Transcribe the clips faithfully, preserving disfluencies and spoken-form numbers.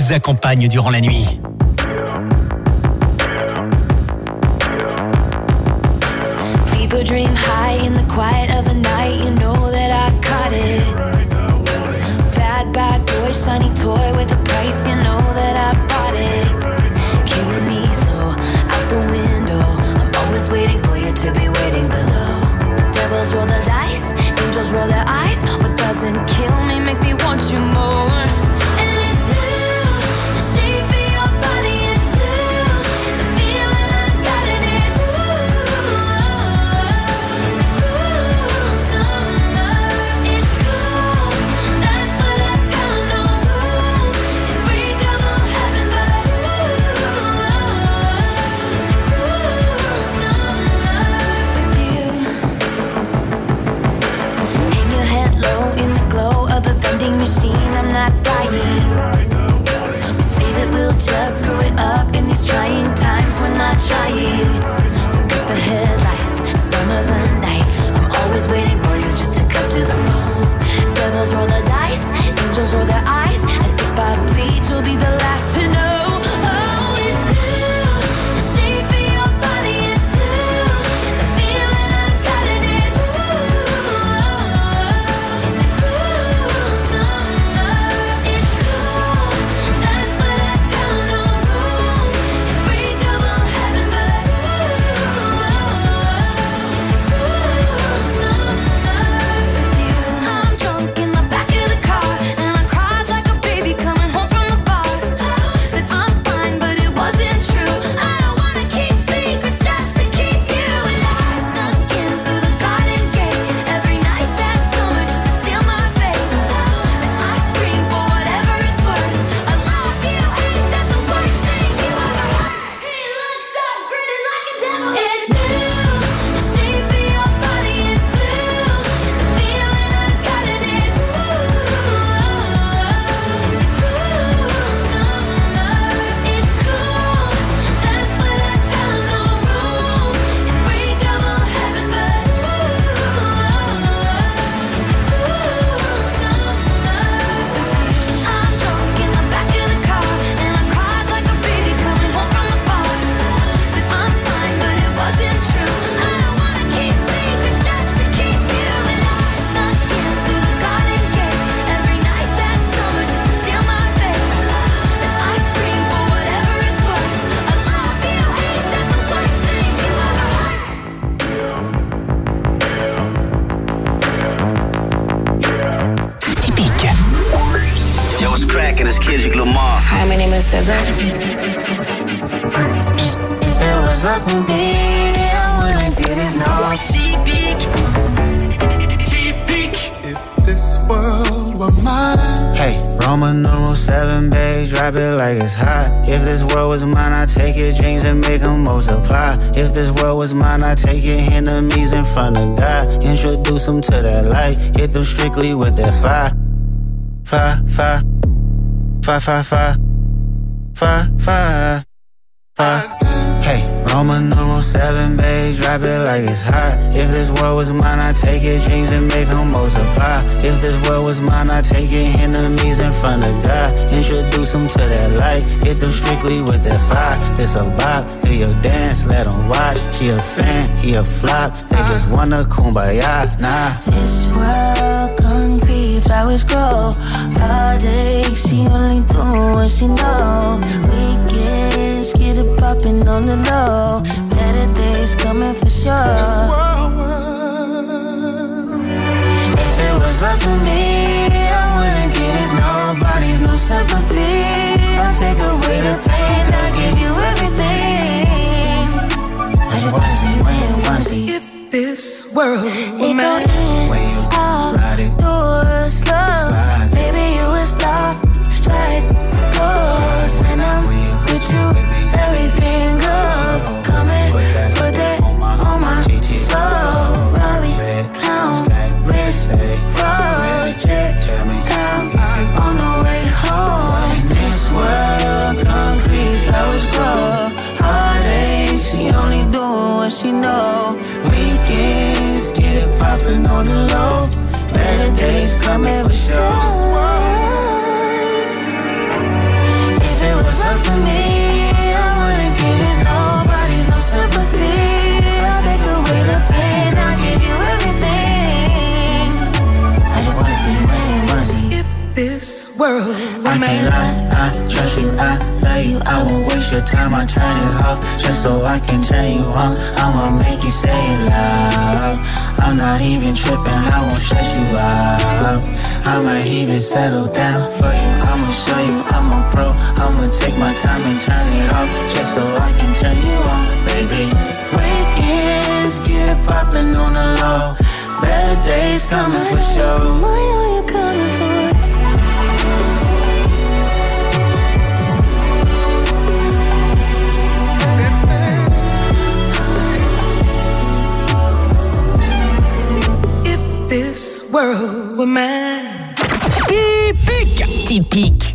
vous accompagne durant la nuit. People dream high in the quiet of the night. You know that I caught it. Bad, bad boy, shiny toy with a price. You know that I bought it. Killing me slow, out the window. I'm always waiting for you to be waiting below. Devils roll the dice, angels roll their eyes. What doesn't kill me makes me want you more. And it's blue, the shape of your body is blue. The feeling I got in it, ooh. It's a cruel summer. It's cool, that's what I tell 'em. No rules, unbreakable heaven, but ooh, it's a cruel summer with you. Hang your head low in the glow of the vending machine. I'm not dying. We say that we'll just screw it up in these trying times. We're not trying. So cut the headlights. Summer's a knife. I'm always waiting for you just to cut to the bone. Devils roll the dice. Angels roll their eyes. And if I bleed, you'll be the last to know. Oh, it's blue. The shape of your body is blue. The feeling I got in it, ooh. It's a cruel summer. It's cool, that's what I tell 'em. No rules, unbreakable heaven, but ooh, it's a cruel summer with you. I'm drunk in the back of the car, and I cried like a baby coming home from the bar. Said I'm fine, but it wasn't true. I don't wanna keep secrets just to keep you alive. Snuck in through the garden gate every night that summer just to seal my fate. Then I scream for whatever it's worth. I love you, ain't that the worst thing you ever heard? He looks so gritty like a devil. It's blue, the shape of your body is blue. The feeling I got in it, ooh. It's a cruel summer. It's cool, that's what I tell 'em. No rules, unbreakable heaven, but ooh, it's a cruel summer. I'm drunk in the back of the car, and I cried like a baby coming home from the bar. Said I'm fine, but it wasn't true. I don't wanna keep secrets just to keep you alive. Snuck in through the garden gate every night that summer just to seal my fate. Then I scream for whatever it's worth. I love you, ain't that the worst thing you ever heard? Typique. Yo, what's cracking? It's Kendrick Lamar. Hi, my name is S Z A. If it was up to me, I wouldn't get it, no. Typique. Typique. If this world were mine, Hey, Roman numeral seven, babe, drop it like it's hot. If this world was mine, I'd take your dreams and make them multiply. If this world was mine, I'd take your enemies in front of God. Introduce them to that light, hit them strictly with that fire. Fire, fire, fire, fire, fire, fire, fire, fire. Hey, Roman numeral seven, babe, drop it like it's hot. If this world was mine, I'd take your dreams and make them multiply. If this world was mine, I'd take your enemies in front of God. Introduce them to that light, hit them strictly with that fire. This a bop, do your dance, let them watch. She a fan, he a flop, they just wanna kumbaya, nah. This world concrete, flowers grow. Heartache, she only do what she know. Weekends, get it poppin' on the low. Better days coming for sure. this world were. If it was up to me, I wouldn't give it nobody's no sympathy. I'll take away the pain, I'll give you everything. I just wanna see you win, wanna see you. If this world were It go mine, in, When you out, ride it, do it slow. slide. Baby, you a star, strike, goes. And I'm with you, everything goes. Come and put that on my soul. Bobby, clown, wrist, froze, check down on the way home. This world, concrete, flowers grow. Heartache, she only doing what she know. Weekends, get it poppin' on the low. Better days coming for sure. world were I can't lie, I trust you, I love you. I won't waste your time, I turn it off just so I can turn you on. I'ma make you say it loud. I'm not even tripping, I won't stress you out. I might even settle down for you. I'ma show you I'm a pro. I'ma take my time and turn it off just so I can turn you on, baby. Weekends, get it poppin' on the low. Better days coming for sure. I know you're coming for it. If this world were mine. Typique. Typique.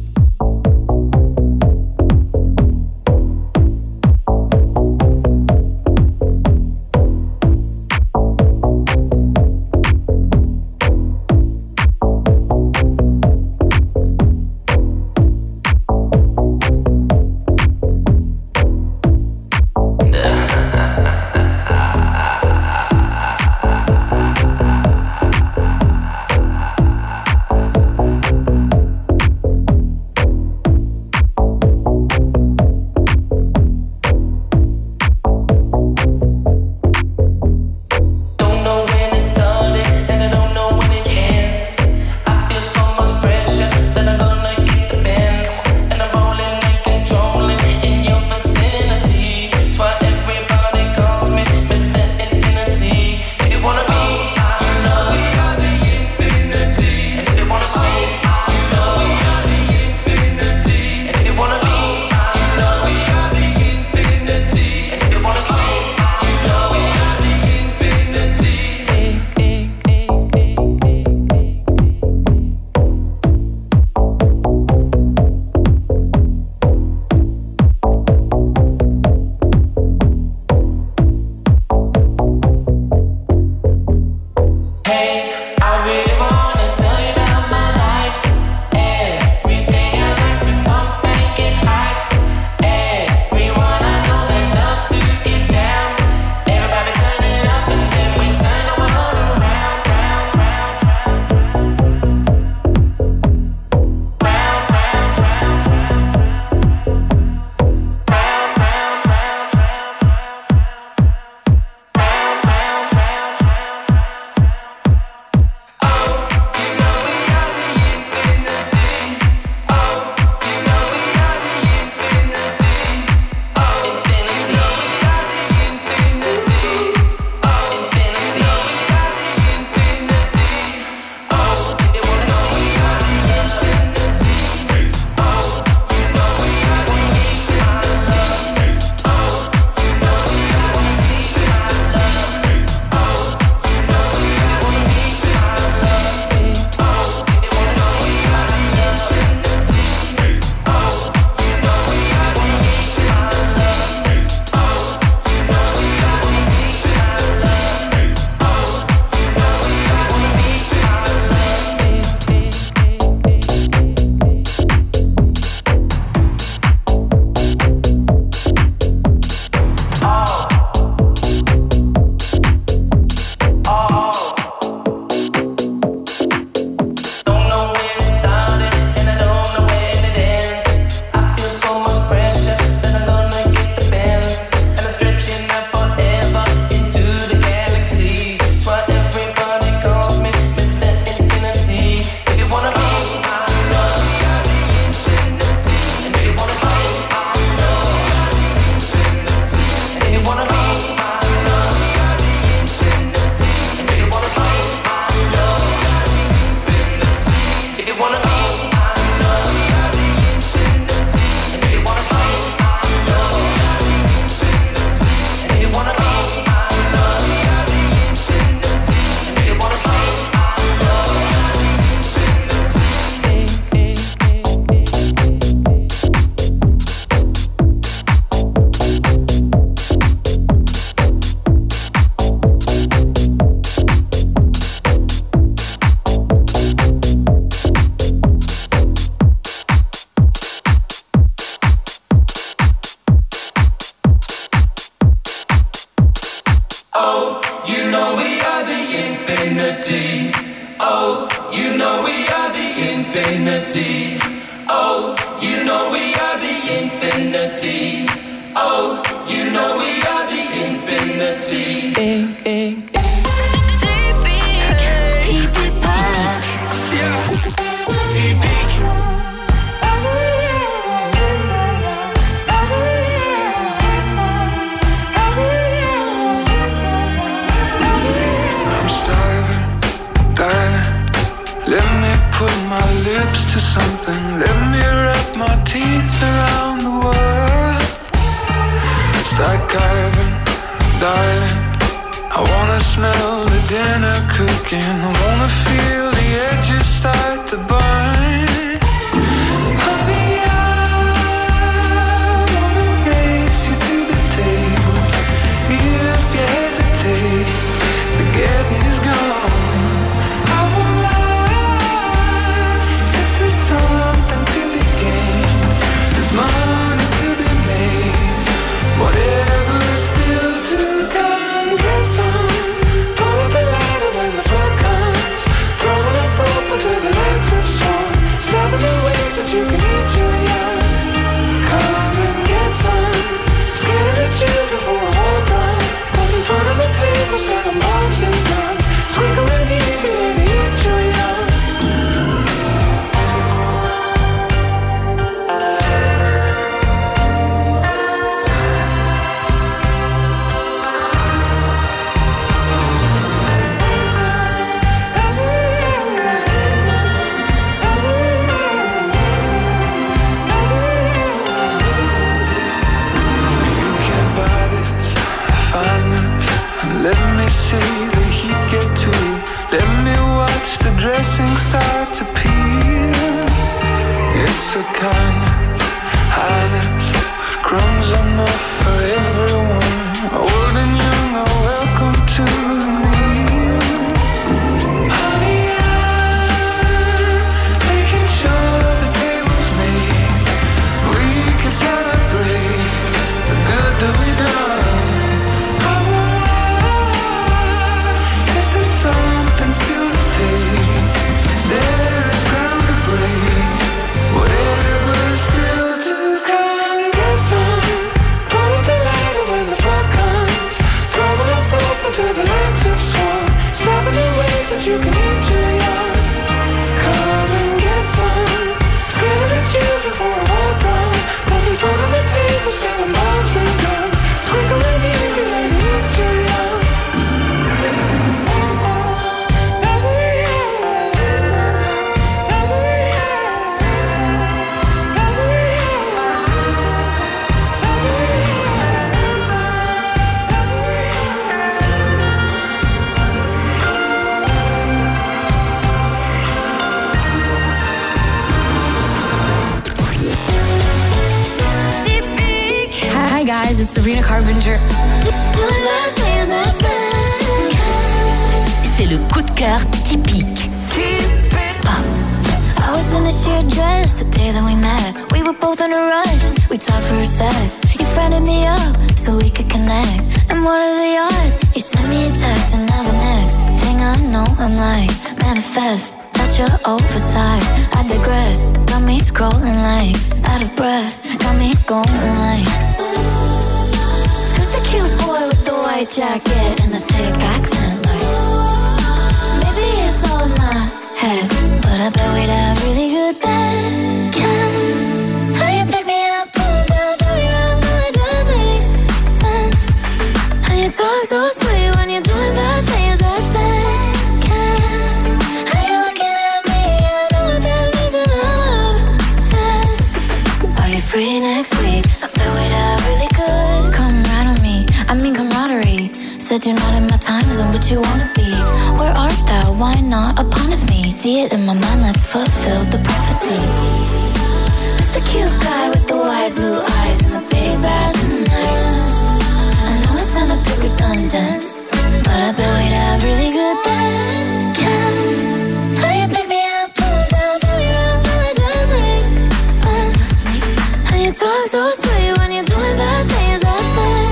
Let me put my lips to something. Let me wrap my teeth around the world. Start carving, darling. I wanna smell the dinner cooking. I wanna feel the edges start to burn. Honey, I wanna race you to the table. If you hesitate, the getting is gone. I won't lie. If there's something to be gained, there's money to be made. Whatever's still to come, get some. Pull up the ladder when the flood comes. Throwing a rope until the legs have swung. Seven new ways that you can eat your young. Come and get some. Scared of the children for a war gun. Put in front of the table, selling bombs and guns. Twinkling easy when they eat your young. Let me see the heat get to you. Let me watch the dressing start to peel. It's a kindness, highness, crumbs enough for everyone. Old and young are welcome to the meal. Honey, I'm making sure the table's made. We can celebrate the good that we done. Something still to take. There is ground to break. Whatever's still to come, get some. Pull up the ladder when the flood comes. Throwing a rope until the legs have swung. Seven new ways that you can eat your young. Come and get some. Scared of the children for a war drum. Put in front of the table, selling bombs and guns. Twinkling easy when you eat your young. Hi guys, it's Sabrina Carpenter. C'est le coup de cœur typique. I was in a sheer dress the day that we met. We were both in a rush, we talked for a sec. You friended me up so we could connect. And what are the odds? You sent me a text and now the next thing I know I'm like, manifest. That's your oversized, I digress. Got me scrolling like, out of breath. Got me going like, who's the cute boy with the white jacket and the thick accent? Like, maybe it's all in my head, but I bet we'd have really good bed. Can how you pick me up, pull me down, tell me around, now it just makes sense. How you talk so sweet when you're doing bad things, that's bad. Can how you looking at me, I know what that means and I'm obsessed. Are you free next week? I bet we'd have really good. Come right on me, I mean camaraderie. Said you're not in my time zone, but you wanna be. Where art thou? Why not upon with me? See it in my mind, let's fulfill the prophecy. Who's the cute guy with the white blue eyes and the big bad night? I know it sound a bit redundant, but I bet we'd have really good bed. Can how you pick me up, pull me down, tell me around, now it just makes sense. How you talk so sweet when you're doing bad things, that's bad.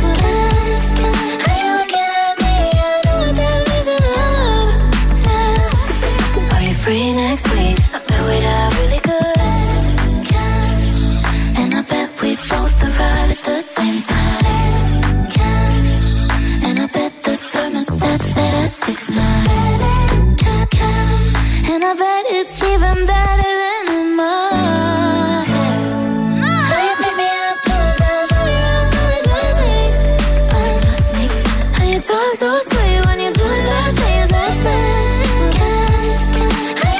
Free next week, I bet we'd have really good. And I bet we'd both arrive at the same time. And I bet the thermostat set at six nine. And I bet it's even better than in my head. How you pick me up, pull me down, tell me around, now it just makes sense. How you talk so sweet when you're doing bad things, that's bad. How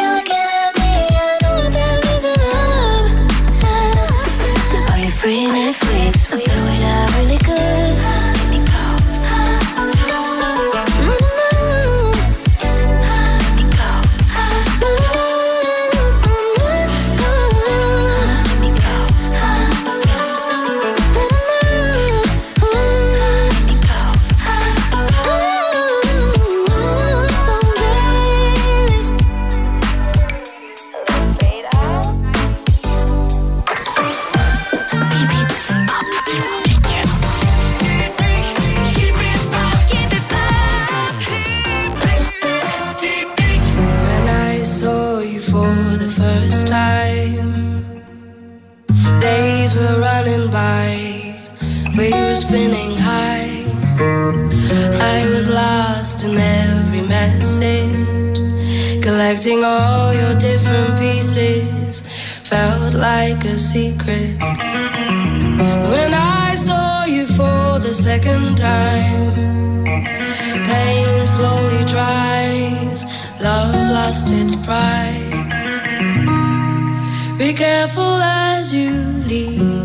spinning high. I was lost in every message, collecting all your different pieces. Felt like a secret when I saw you for the second time. Pain slowly dries, love lost its pride. Be careful as you leave.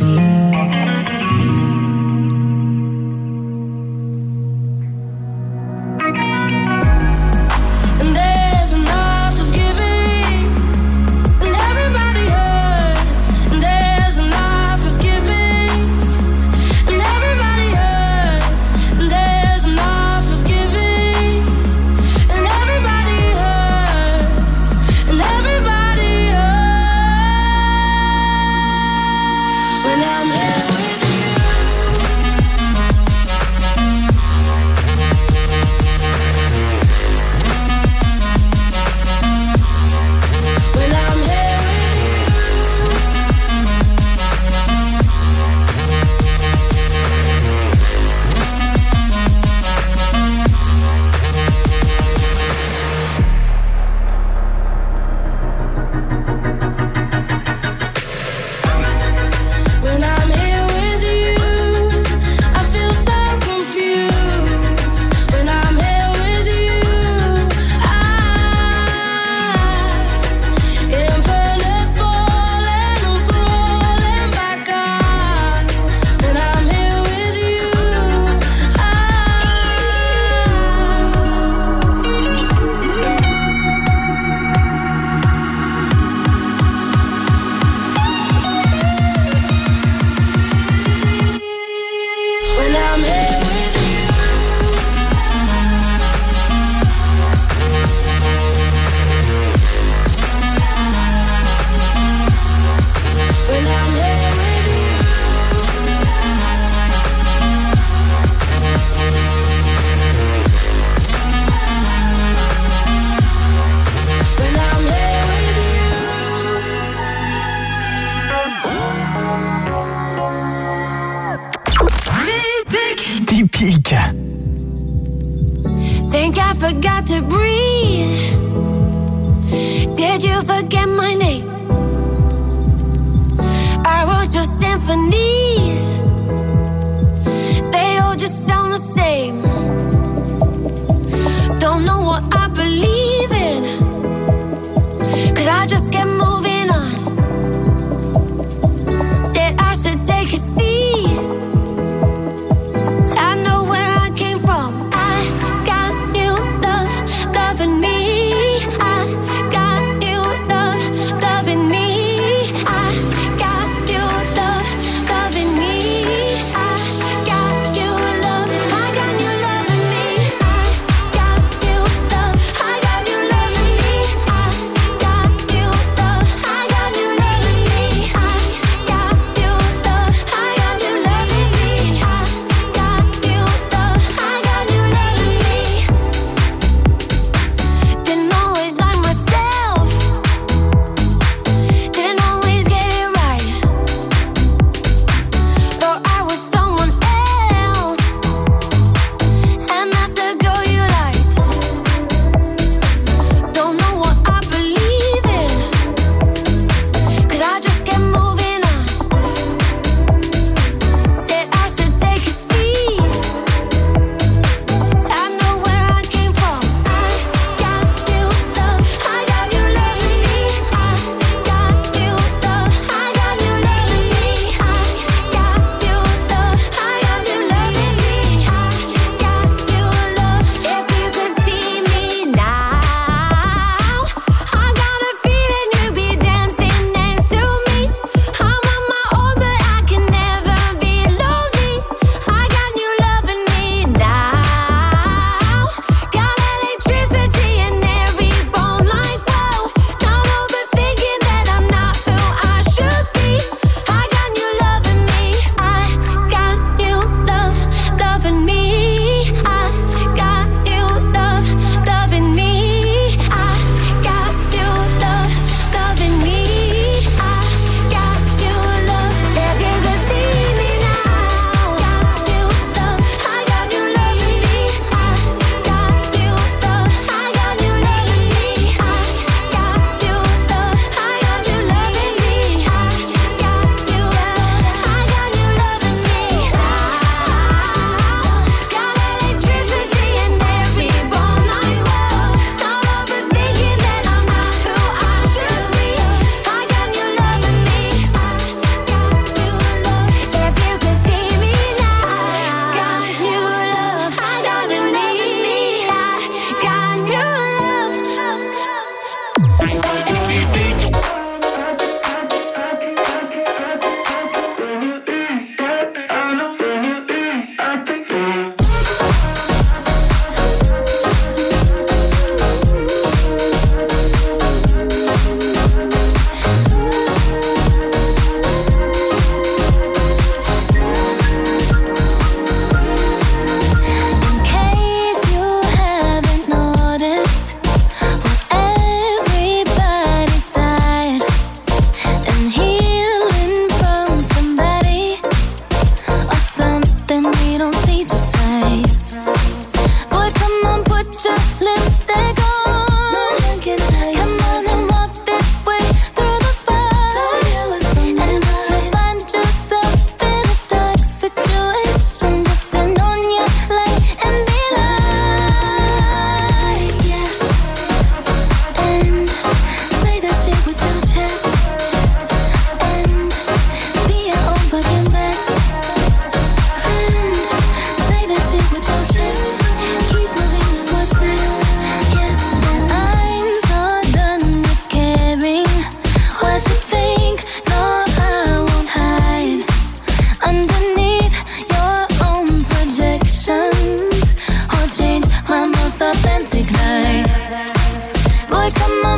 Think I forgot to breathe. Did you forget my name? I wrote your symphonies. They all just sound the same. Don't know what I believe in, 'cause I just kept moving on. Said I should take a seat. I know where I came from. I got new love, loving me. I got new love, loving me. I got new love, loving me.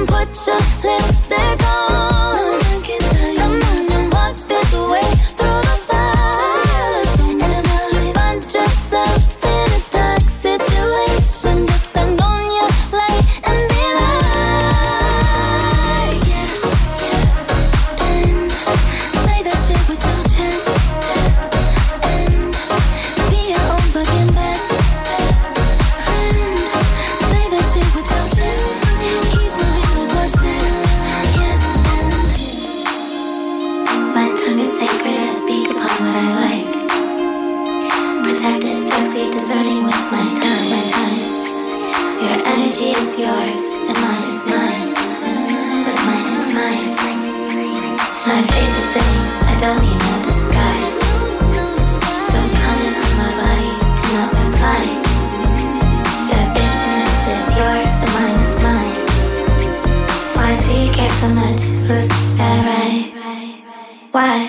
on, put your lipstick on. Come on and walk this way through the fire. You find yourself in a dark situation. Just turn on your light and be like, yes. And say that shit with your chest. And be your own fucking best friend. Say that shit with your chest. Keep moving with what's next. Yes, and my tongue is sacred. I speak upon what I like. Protected, sexy, discerning with my tongue, my tongue. Your energy is yours, and mine is mine. What's mine is mine. My face is sitting, I don't need no disguise. Don't comment on my body, do not reply. Your business is yours, and mine is mine. Why do you care so much? Who's that right? Why?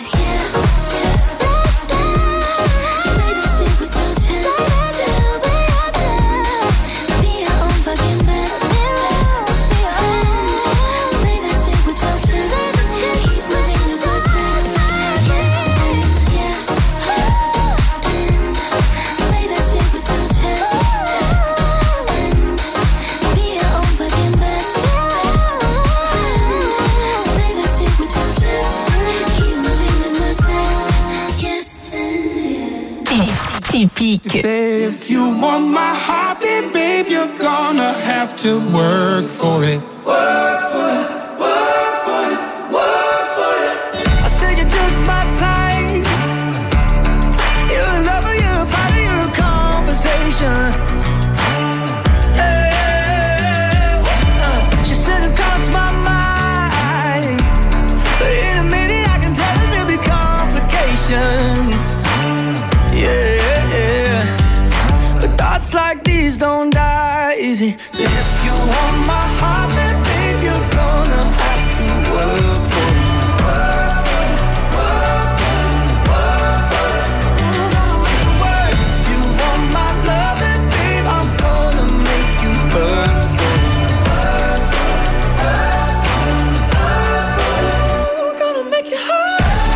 Typique. Say if you want my heart, then babe, you're gonna have to work for it. Work for it, work for it, work for it. I said you're just my type. You're a lover, you're a fighter, you're a conversation. Yeah. Uh, she said it crossed my mind, but in a minute I can tell it there'll be complications. Yeah. Thoughts like these don't die easy. So if you want my heart, then babe, you're gonna have to work for it. Work for it, work for it, work for it. I'm gonna make it work. If you want my love, then babe, I'm gonna make you work for it. Work for it, work for it, work for it. I'm gonna make it hurt.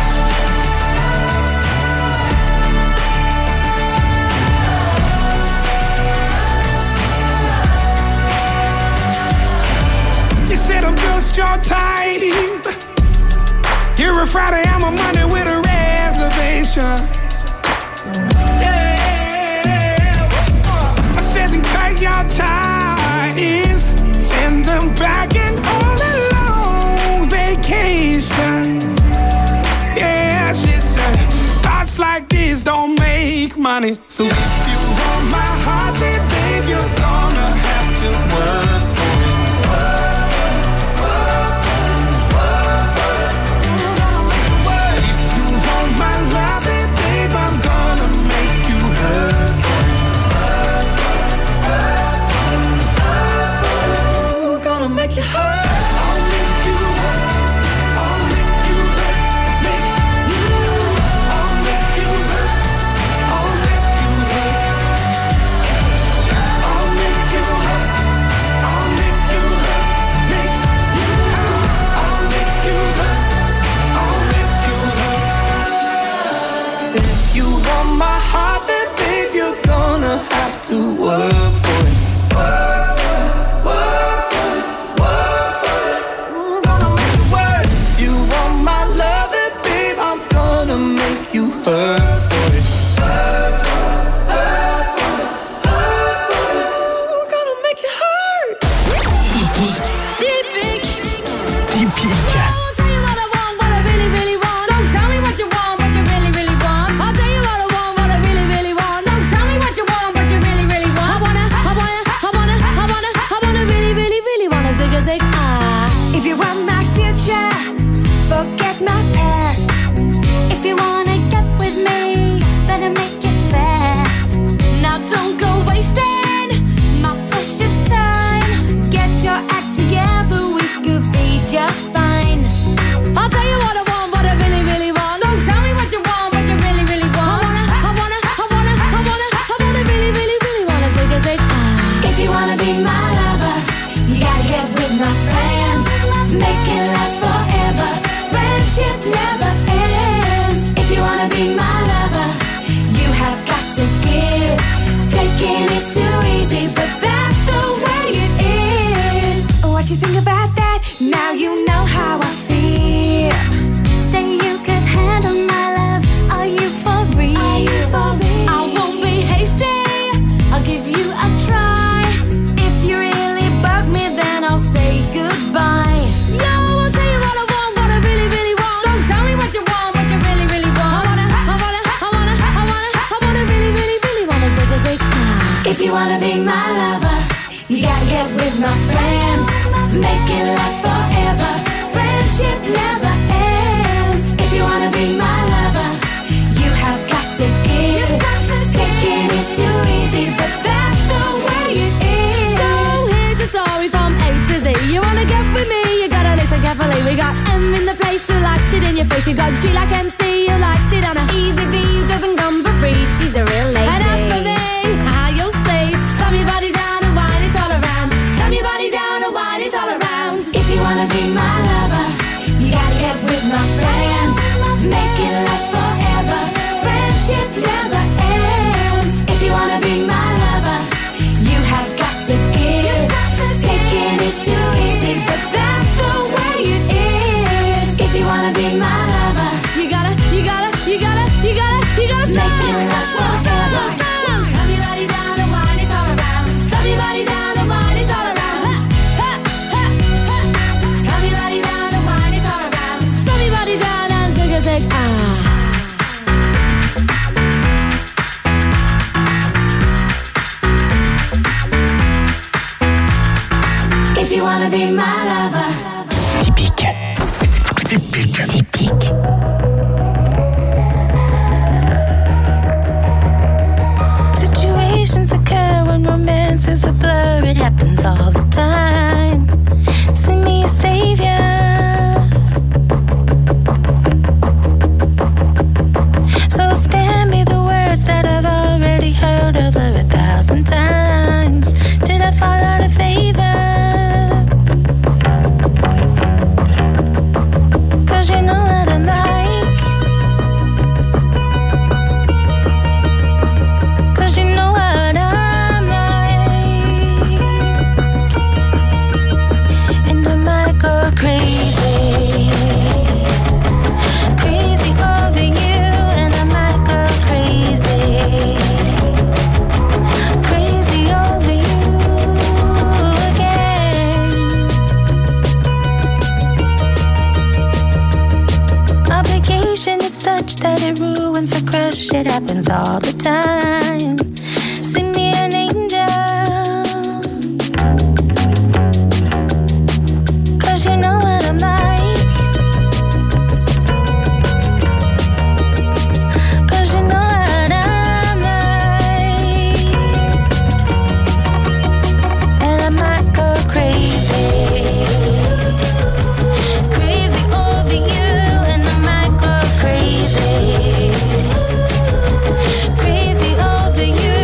Said I'm just your type. You're a Friday, I'm a Monday with a reservation. Yeah. I said then cut your ties, send them back and on a long vacation. Yeah, she said thoughts like this don't make money. So if you want my heart, then babe, you're gonna have to work for it. Make you hurt. I'll make you hurt. I'll make you hurt. Make you hurt. I'll make you hurt. I'll make you hurt. I'll make you hurt. I'll make you hurt. Make you hurt. I'll make you hurt. I'll make you hurt. If you want my heart, then babe, you're gonna have to work for it. Work for it. Work for it. Work for it. I'm gonna make it work. If you want my love, then babe, I'm gonna make you hurt for it. Hurt for it. Hurt for it. Hurt for it. I'm gonna make you hurt. Typique. Typique. Typique. I'll tell you what I want, what I really, really want. Don't tell me what you want, what you really, really want. I'll tell you what I want, what I really, really want. Don't tell me what you want, what you really, really want. I wanna, I wanna, I wanna, I wanna, I wanna really, really, really wanna zig a zig ah. If you want my future, forget my past. If you wanna get with me, better make it fast. Now don't go wasting my precious time. Get your act together, we could be just fine. I'll tell you what I want, what I really, really want. Don't tell me what you want, what you really, really want. I wanna, I wanna, I wanna, I wanna, I wanna really, really, really wanna zig a zig ah. If you wanna be my lover, you gotta get with my friend. Now you know how I feel. Say you could handle my love. Are you for real? Are you for real? I won't be hasty. I'll give you a try. If you really bug me, then I'll say goodbye. Yo, I'll tell you what I want, what I really, really want. So tell me what you want, what you really, really want. I wanna, I wanna, I wanna, I wanna, I wanna really, really, really wanna say, say, ah. If you wanna be my lover, you gotta get with my friends. Make it last forever. Friendship never ends. If you wanna be my lover, you have got to give. Taking is too easy, but that's the way it is. So here's the story from A to Z. You wanna get with me, you gotta listen carefully. We got M in the place who likes it in your face. You got G like M C who likes it on a easy V who doesn't come for free. She's a real lady. And as for me, how you'll say, slam your body down and wine it all around. Slam your body down and wine it all around. If you wanna be my lover, you gotta get with my friends. Make it last forever. Friendship never ends. If you wanna be my lover, you have got to give. Taking is too easy, but that's the way it is. If you wanna be my lover, You gotta, you gotta, you gotta, you gotta, you gotta make slam. it last forever. Slam your body down and wine it all around. Slam your body down and wine it all around. Ha, ha, ha, ha. Slam your body down and wine it all around. Slam your body down and take a sec. Ah. If you wanna be my lover. Typique. Typique. Typique. Situations occur when romance is a blur. It happens all the time. Send me a savior. So spare me the words that I've already heard over a thousand times. Did I fall out of favor? Cause you know what I'm like. Cause you know what I'm like. And I might go crazy. Crazy over you. And I might go crazy. Crazy over you again. Obligation is such that it ruins the crush. It happens all the time. Send me an angel. Cause you know what I'm like. Cause you know what I'm like. And I might go crazy. Crazy over you. And I might go crazy. Crazy over you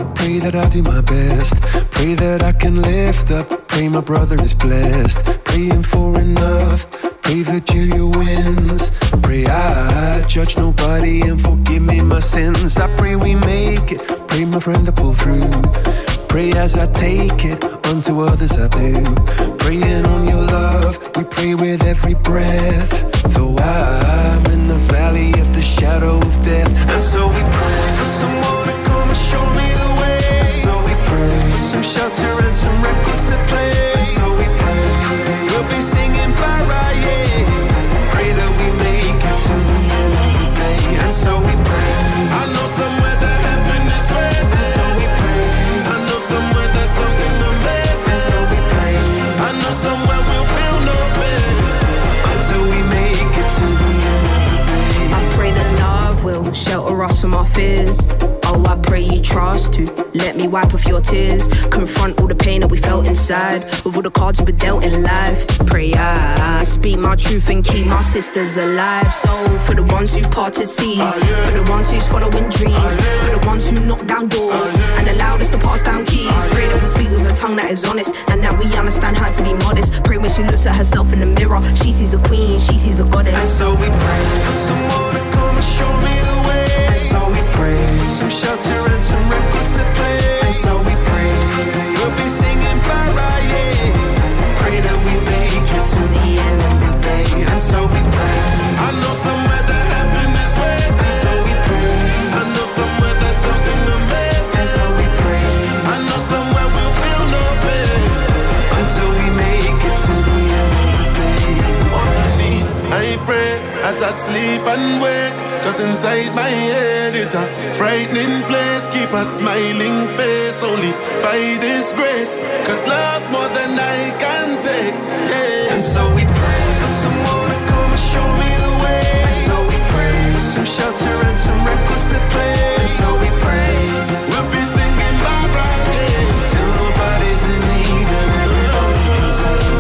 pray that I'll do my best. Pray that I can lift up, pray my brother is blessed. Praying for enough, pray Virgilia wins. Pray I judge nobody and forgive me my sins. I pray we make it, pray my friend to pull through. Pray as I take it, unto others I do. Praying on your love, we pray with every breath. Though I'm in the valley of the shadow of death. And so we pray for someone to come and show me the way. And so we pray for some shelter and some records to play. And so we pray, we'll be singing bye-bye, yeah. Pray that we make it to the end of the day. And so we pray, I know somewhere that heaven is waiting. And so we pray, I know somewhere there's something amazing. And so we pray, I know somewhere we'll feel no pain until we make it to the end of the day. I pray that love will shelter us from our fears. Oh, I pray you trust to let me wipe off your tears. Confront all the pain that we felt inside, with all the cards we've been dealt in life. Pray I speak my truth and keep my sisters alive. So for the ones who parted seas, for the ones who's following dreams, for the ones who knock down doors and allowed us to pass down keys. Pray that we speak with a tongue that is honest and that we understand how to be modest. Pray when she looks at herself in the mirror, she sees a queen, she sees a goddess. And so we pray for someone to come and show me the way. And so we pray for some shelter and some records to play. And so we pray, we'll be singing bye-bye, yeah. Pray that we make it to the end of the day. And so we pray, I know somewhere that heaven is waiting. And so we pray, I know somewhere there's something amazing. And so we pray, I know somewhere we'll feel no pain until we make it to the end of the day. On my knees, I pray as I sleep and wake. Cause inside my head is a frightening place. Keep a smiling face only by this grace. Cause love's more than I can take, yeah. And so we pray for someone to come and show me the way. And so we pray for some shelter and some records to play. And so we pray, we'll be singing bye-bye, yeah. Till nobody's in need and everybody can sing.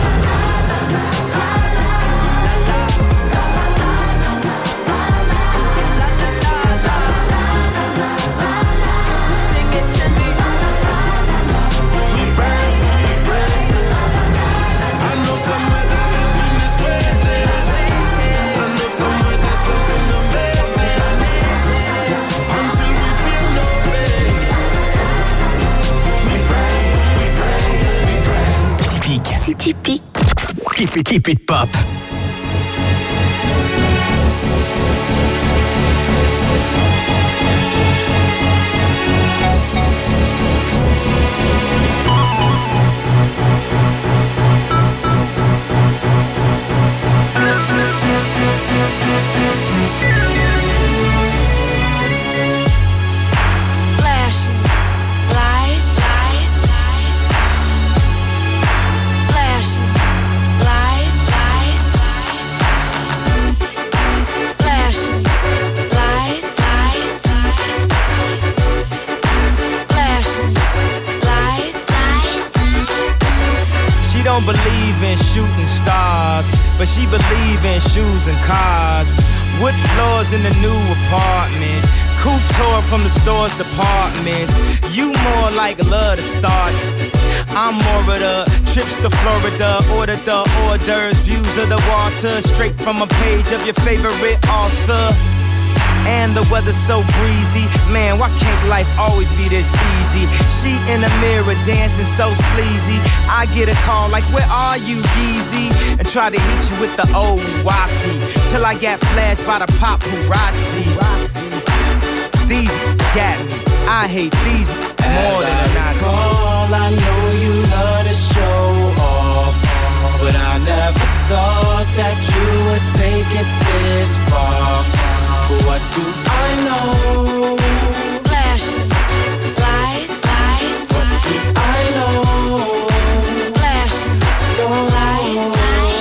Typique. Keep it, keep it pop. Believe in shooting stars, but she believe in shoes and cars. Wood floors in the new apartment, couture from the store's departments. You more like love to start, I'm more of the trips to Florida. Order the hors d'oeuvres, views of the water, straight from a page of your favorite author. And the weather's so breezy, man, why can't life always be this easy? She in the mirror dancing so sleazy. I get a call like, where are you, Yeezy? And try to hit you with the old wafty, till I got flashed by the paparazzi. These got me, I hate these more than a Nazi. Recall, I know you love to show off, but I never thought that you would take it this far. What do I know? Flashing lights, lights. What do I know? Flashing lights,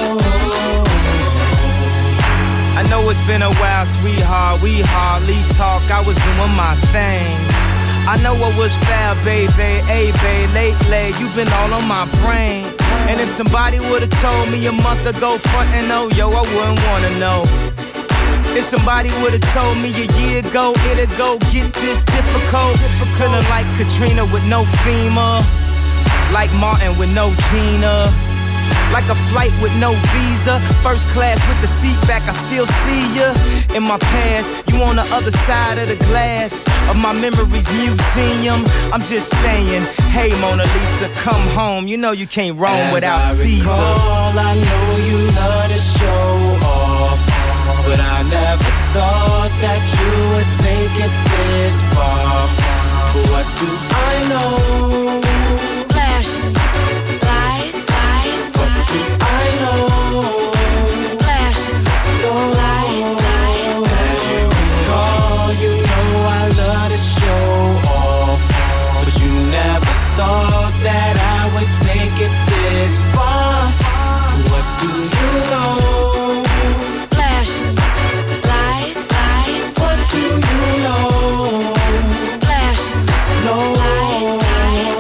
lights. I know it's been a while, sweetheart. We hardly talk. I was doing my thing. I know I was foul, baby. Hey, babe, lately you've been all on my brain. And if somebody would've told me a month ago, front and oh, yo, I wouldn't wanna know. If somebody would've told me a year ago it'd go get this difficult, feeling like Katrina with no FEMA, like Martin with no Gina, like a flight with no visa, first class with the seat back, I still see ya. In my past, you on the other side of the glass of my memories museum. I'm just saying, hey Mona Lisa, come home. You know you can't roam As without I Caesar. recall, I know you love to show off, but I never thought that you would take it this far. But what do I know? Flash, light, light. What do I know? Flash, light, light. As you recall, you know I love to show off, but you never thought that I would take it this far. What do you know? Flash, light, light. What do you know? Flash, No. light, light.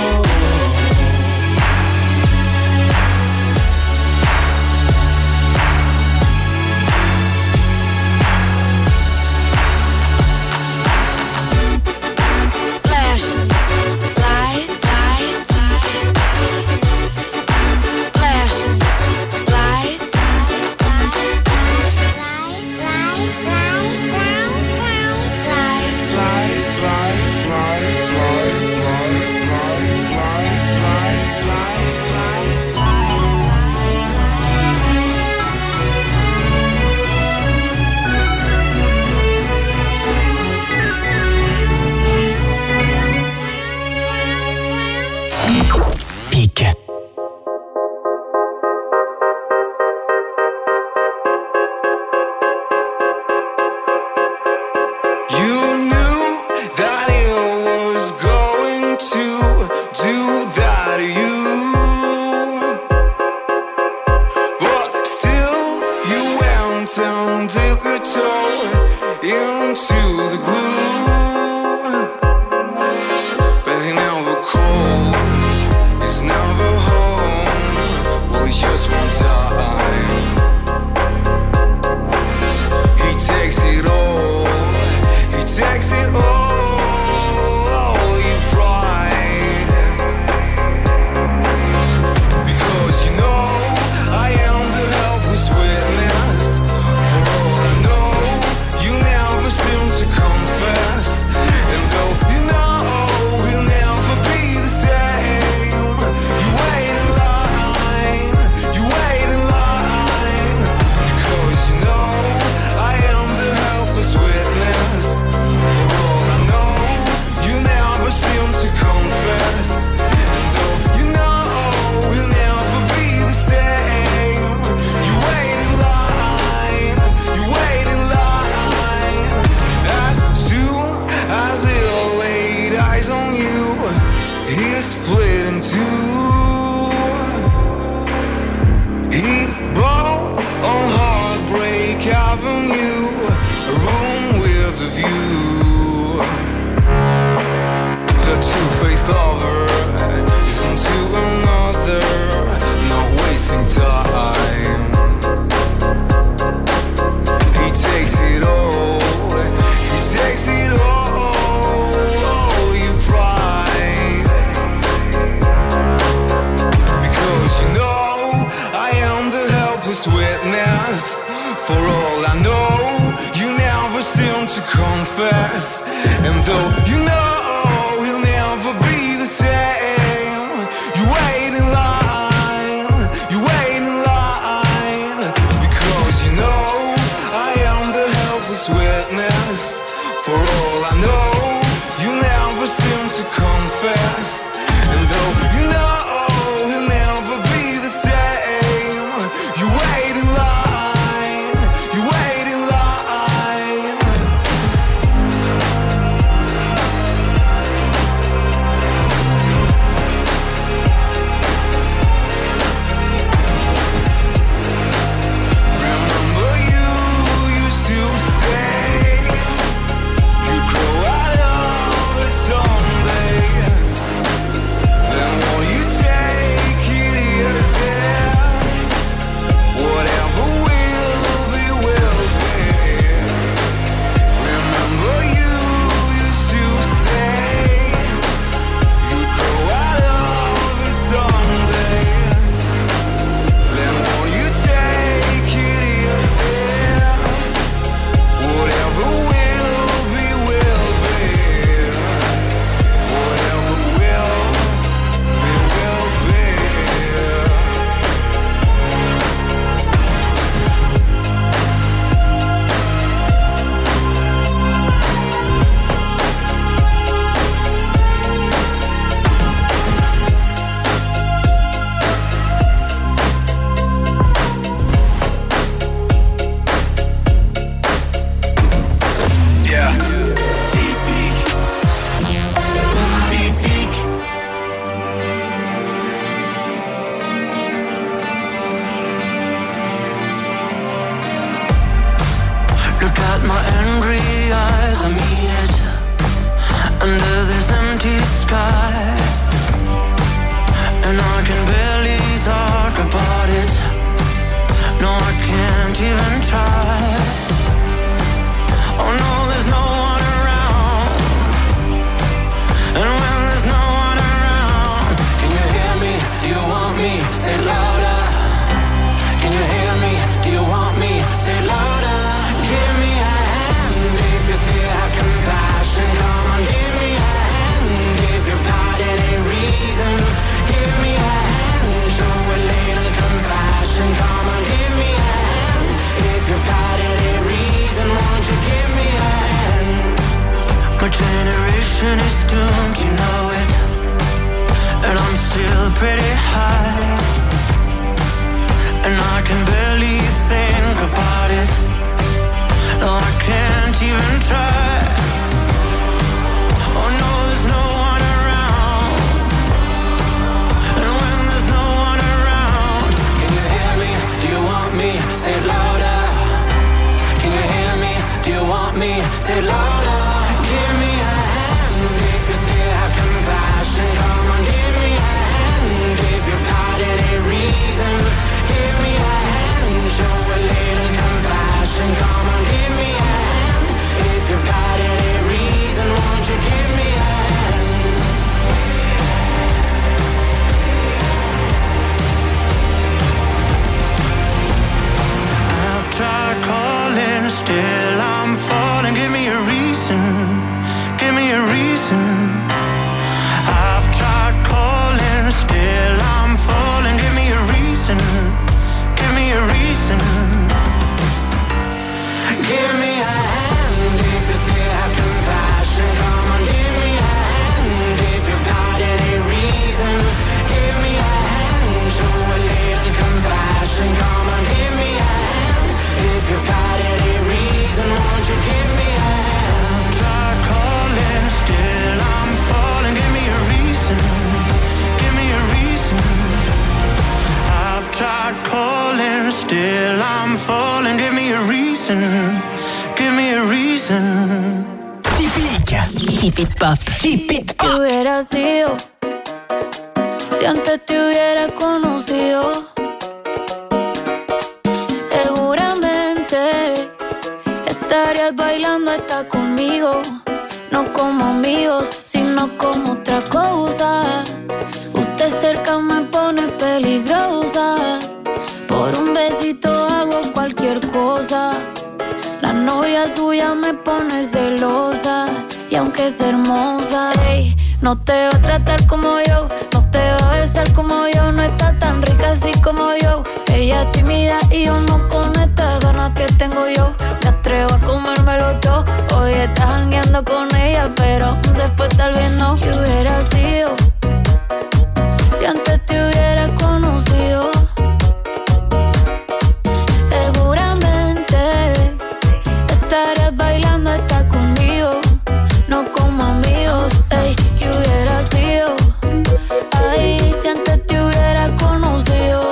Flash, light, light. Flash, light, Pique. You knew that it was going to do that to you, but still you went and dipped your toe into the glue. But he never calls, he's never home. Well, it's just one time. He takes it all, he takes it all, your pride. Because you know I am the helpless witness. For all I know, you never seem to confess. And though you know we'll never be the same, you wait in line, you wait in line. Because you know I am the helpless witness. For all I know, you never seem to confess. And though you know we'll never be the same, you wait in line, you wait in line. As soon as he laid eyes on you, he split in two. He bought on Heartbreak Avenue a room with a view. The two-faced lover is onto another, not wasting time. He takes it all, he takes it all, all your pride. under this empty sky, and I can barely talk about it. No, I can't even try. Oh no, there's no one around. And when there's no one around, can you hear me? Do you want me? Say it louder. Can you hear me? Do you want me? Say it louder. Give me a hand if you still have compassion. Come on, give me a hand if you've got any reason. Give me a hand, show a little compassion. Come on, give me a hand if you've got any reason. Won't you give me a hand? My generation is doomed, you know it, and I'm still pretty high, and I can barely think about it. No, I can't even try. Oh no, there's no one around. And when there's no one around, can you hear me? Do you want me? Say it louder. Can you hear me? Do you want me? Say it louder. Give me a hand if you still have compassion. Come on, give me a hand if you've got any reason. Give me a hand, show a little compassion. Come on, give me a hand if you've got any reason. Won't you give me a hand? I've tried calling, still I'm falling. Give me a reason, give me a reason. I've tried calling, still I'm falling. Give me a reason, give me a reason. Give me a hand if you still have compassion. Come on, give me a hand if you've got any reason. Give me a hand, show a little compassion. Come on, give me a hand if you've got any reason. Won't you give me a hand? I've tried calling, still I'm falling. Give me a reason, give me a reason. I've tried calling, still I'm falling. Give me a reason, give me a reason. Típica. Keep it pop. Keep it ¿Qué pop. hubiera sido si antes te hubiera conocido? Seguramente estarías bailando hasta conmigo, no como amigos, sino como otra cosa. Usted cerca me pone peligrosa, por un besito hago cualquier cosa. La novia suya me pone celosa, y aunque es hermosa, ey, no te va a tratar como yo, no te va a besar como yo, no está tan rica así como yo. Ella es tímida y yo no con estas ganas que tengo yo. Me atrevo a comérmelo todo, hoy estás jangueando con ella, pero después tal vez no. ¿Qué hubiera sido si antes te hubiera conocido? Seguramente estarías bailando hasta conmigo, no como amigos, ey. ¿Qué hubiera sido? Ay, si antes te hubiera conocido.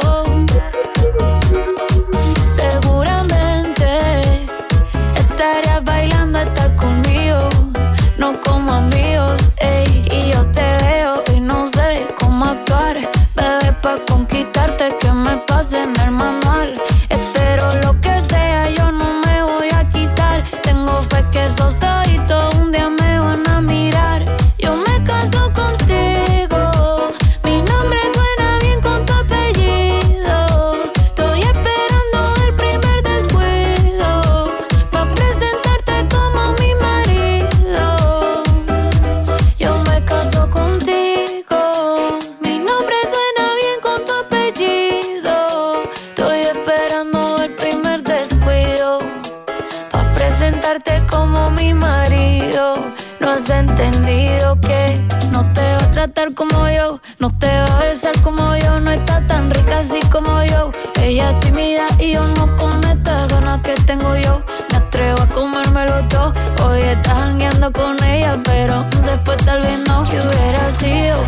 Seguramente estarías bailando hasta conmigo, no como amigos, ey. Y yo te veo y no sé cómo actuar, bebé, pa' conquistarte que me pase en el manual. Espero lo que sea, yo no me voy a quitar. Tengo fe que esos ojitos un día me van a mirar. Yo me caso contigo, mi nombre suena bien con tu apellido. Estoy esperando el primer descuido pa' presentarte como mi marido. Yo me caso contigo, mi nombre suena bien con tu apellido. Estoy esperando el primer descuido pa' presentarte como mi marido. No has entendido que no te va a tratar como yo, no te va a besar como yo, no está tan rica así como yo. Ella es tímida y yo no con estas ganas que tengo yo. Me atrevo a comérmelo todo, hoy estás jangueando con ella, pero después tal vez no. ¿Qué hubiera sido?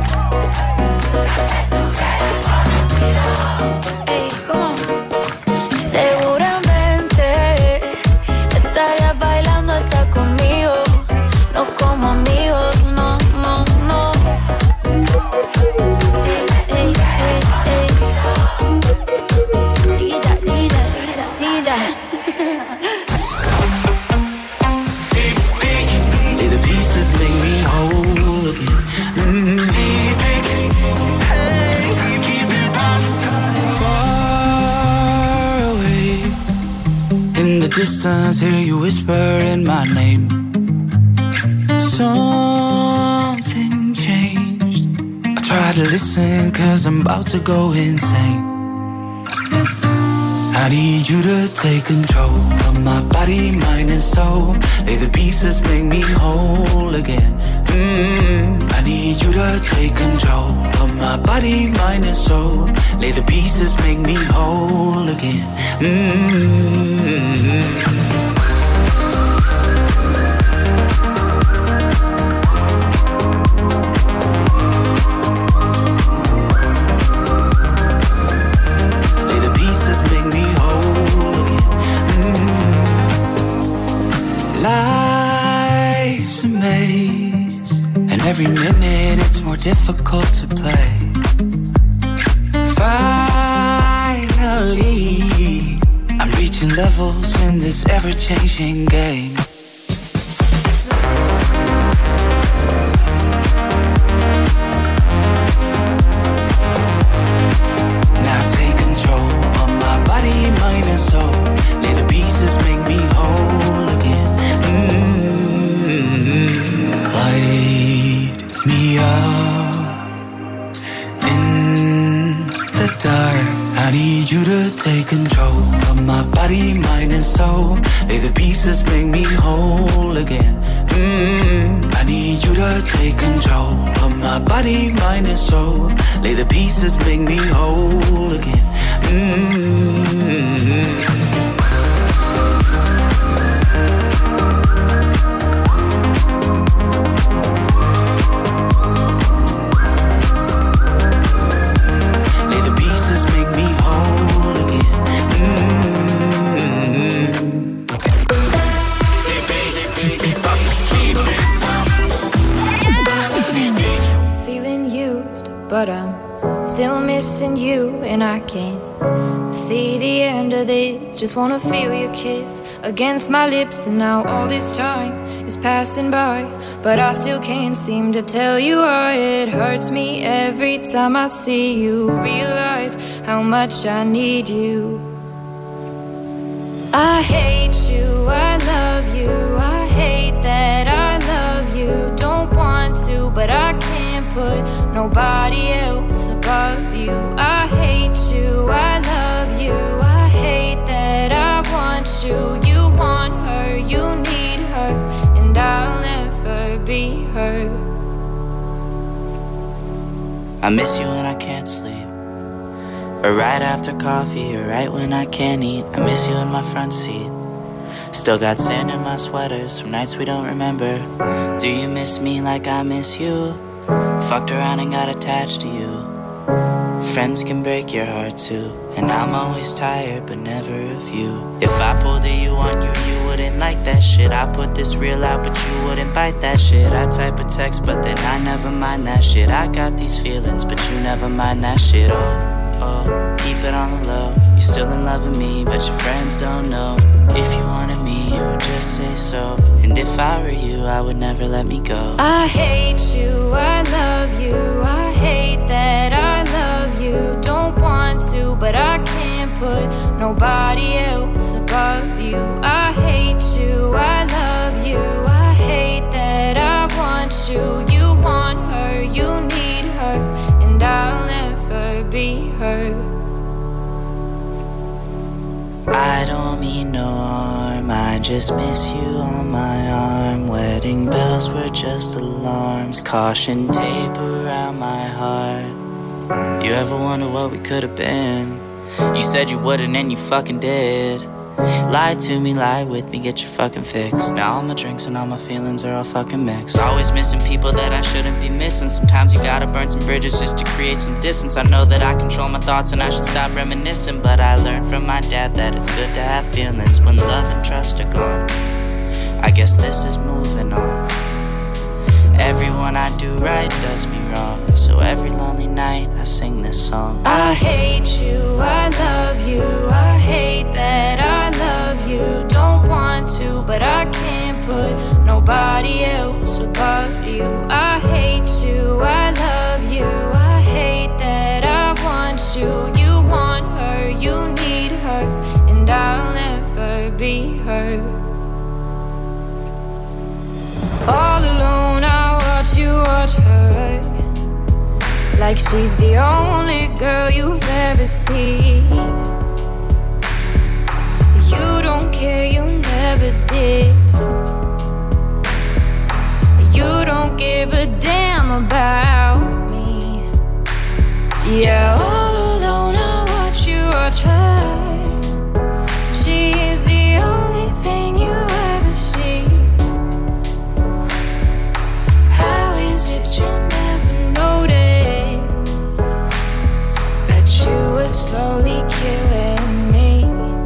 Ey, ¿cómo? Seguramente estarías bailando hasta conmigo, no como amigos, distance, hear you whisper in my name. Something changed. I try to listen cause I'm about to go insane. I need you to take control of my body, mind and soul. Lay the pieces, make me whole again. mm. I need you to take control of my body, mind and soul. Lay the pieces, make me whole again. mm. Life's a maze, and every minute it's more difficult to play. Finally, I'm reaching levels in this ever-changing game. Now take control of my body, mind and soul. Lay the pieces, make me whole again. Light me up in the dark. I need you to take control of my body, mind and soul. Lay the pieces, make me whole again. mm. I need you to take control of my body, mind and soul. Lay the pieces, make me whole again. mm. But I'm still missing you, and I can't see the end of this. Just wanna feel your kiss against my lips, and now all this time is passing by, but I still can't seem to tell you why. It hurts me every time I see you, realize how much I need you. I hate you, I love you, I hate that I love you. Don't want to, but I can't put nobody else above you. I hate you, I love you, I hate that I want you. You want her, you need her, and I'll never be her. I miss you when I can't sleep, or right after coffee, or right when I can't eat. I miss you in my front seat. Still got sand in my sweaters from nights we don't remember. Do you miss me like I miss you? Fucked around and got attached to you. Friends can break your heart too, and I'm always tired but never of you. If I pulled a you on you, you wouldn't like that shit. I put this real out but you wouldn't bite that shit. I type a text but then I never mind that shit. I got these feelings but you never mind that shit. Oh, oh, keep it on the low. You're still in love with me but your friends don't know. If you wanted me, you would just say so. And if I were you, I would never let me go. I hate you, I love you, I hate that I love you. Don't want to, but I can't put nobody else above you. I hate you, I love you, I hate that I want you. You want her, you need her, and I'll never be her. I don't mean no harm, I just miss you on my arm. Wedding bells were just alarms, caution tape around my heart. You ever wonder what we could have been? You said you wouldn't and you fucking did. Lie to me, lie with me, get your fucking fix. Now all my drinks and all my feelings are all fucking mixed. Always missing people that I shouldn't be missing. Sometimes you gotta burn some bridges just to create some distance. I know that I control my thoughts and I should stop reminiscing, but I learned from my dad that it's good to have feelings when love and trust are gone. I guess this is moving on. Everyone I do right does me wrong, so every lonely night I sing this song. I hate you, I love you, I hate that I love you. Don't want to, but I can't put nobody else above you. I hate you, I love you, I hate that I want you. You want her, you need her, and I'll never be her. like she's the only girl you've ever seen. You don't care, you never did. You don't give a damn about me. Yeah, all alone I watch you watch her. She's the only thing you ever see. How is it you never notice that you were slowly killing me?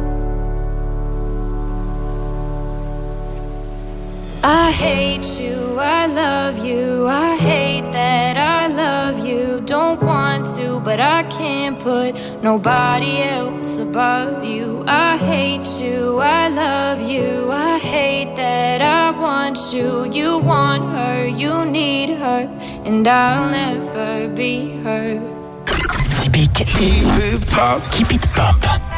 I hate you, I love you, I hate that I love you. Don't want to, but I can't put nobody else above you. I hate you, I love you, I hate that I want you. You want her, you need her, and I'll never be her. Typique. Keep it pop. Keep it pop.